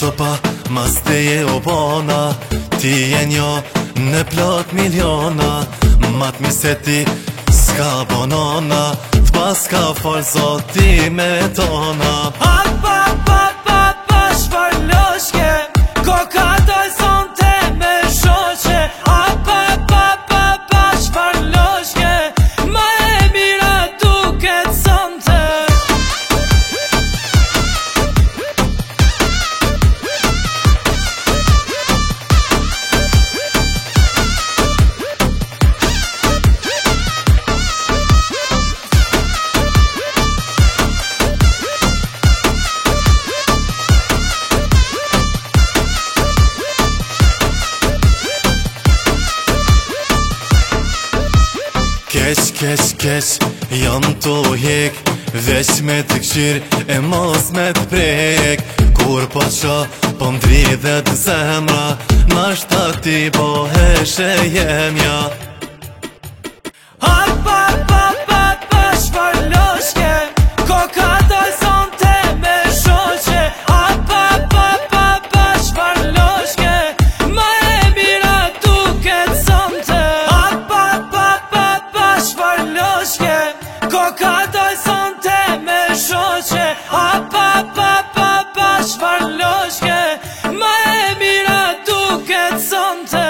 copa, mas teje o bona. Ti je njo në plot miliona. Mat mi se ti s'ka bonona, t'pas ka fol zoti me tona. Shfar loshke, koka doj sonte me shoqe. Shfar loshke, ma e mira duket sonte. Kesh, jam t'u hek, veç me të këshir e mos me t'prek. Kur po qa, po m'dridhet zemra, nashta ti po heshe jemja. Shfar loshke, koka doj sonte me shoqe. Shfar loshke, ma e mira duket sonte. Shfar loshke, koka doj sonte me shoqe. Shfar loshke, ma e mira duket sonte.